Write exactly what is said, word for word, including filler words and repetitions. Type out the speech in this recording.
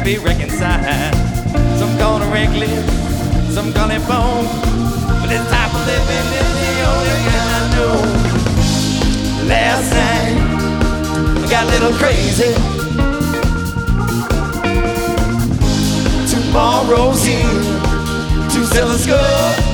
be reconciled. Some call it reckless, some call it bone, but this type of living is the only thing I know. Last night I got a little crazy. Tomorrow's here to sell a skull.